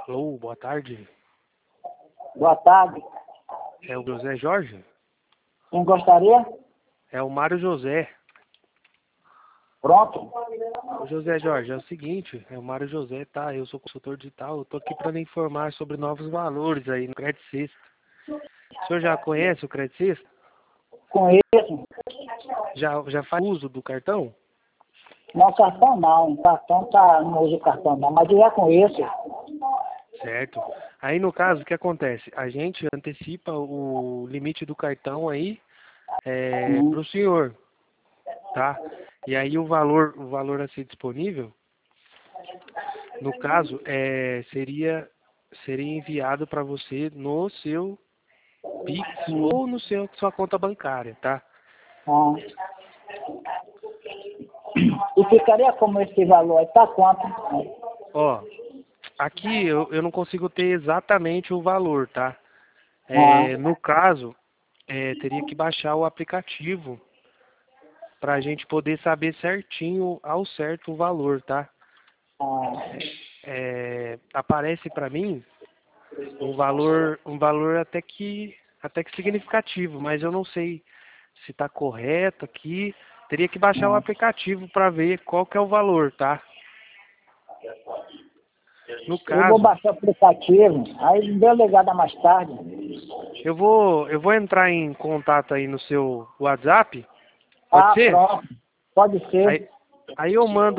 Alô, boa tarde. Boa tarde. É o José Jorge? Quem gostaria? É o Mário José. Pronto. Ô José Jorge, é o seguinte, é o Mário José, tá? Eu sou consultor digital, eu tô aqui para lhe informar sobre novos valores aí no Credit System. O senhor já conhece o Credit System? Conheço. Já faz uso do cartão? Não, cartão não. Cartão tá, não uso cartão não, mas eu já conheço. Certo. Aí no caso, o que acontece? A gente antecipa o limite do cartão aí para o senhor, tá? E aí o valor a ser disponível, no caso, seria enviado para você no seu Pix ou no sua conta bancária, tá? Ah. E ficaria como esse valor aí? Tá quanto? Ó, aqui eu não consigo ter exatamente o valor, tá? Ah. No caso, teria que baixar o aplicativo para a gente poder saber certinho, ao certo, o valor, tá? Ah. Aparece para mim um valor até que significativo, mas eu não sei se está correto aqui. Teria que baixar o Ah. aplicativo para ver qual que é o valor, tá? No Eu vou caso, baixar o aplicativo, aí me dê uma ligada mais tarde. eu vou entrar em contato aí no seu WhatsApp, pode Ah, ser? pronto. Pode ser. Aí eu mando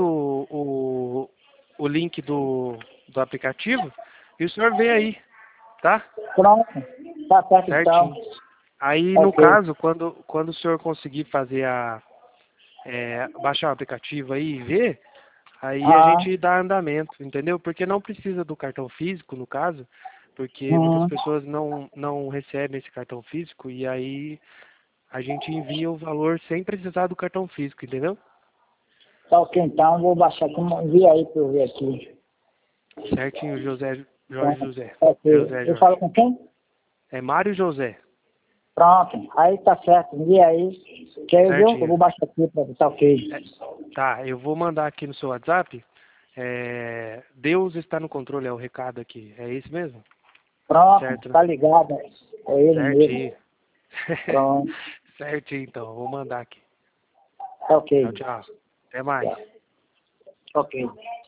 o link do aplicativo e o senhor vê aí, tá? Pronto. Tá certo então. Certinho. Aí, no Ok. caso, quando o senhor conseguir fazer baixar o aplicativo aí e ver, aí a Ah. gente dá andamento, entendeu? Porque não precisa do cartão físico, no caso, porque muitas Hum. pessoas não recebem esse cartão físico e aí a gente envia o valor sem precisar do cartão físico, entendeu? Tá ok então, vou baixar aqui, envia aí pra eu ver aqui. Certinho, Jorge Pronto. José. Ok. José Eu falo Jorge. com quem? É Mário José. Pronto, aí tá certo, envia aí. Quer ver? Eu Certinho. vou baixar aqui pra tá ok. É, tá, eu vou mandar aqui no seu WhatsApp. Deus está no controle, é o recado aqui. É isso mesmo? Pronto, Certo, né? tá ligado. É ele mesmo. Certinho. Pronto, Certinho, então. Vou mandar aqui. tá ok. Tchau, tchau. Até mais. Ok.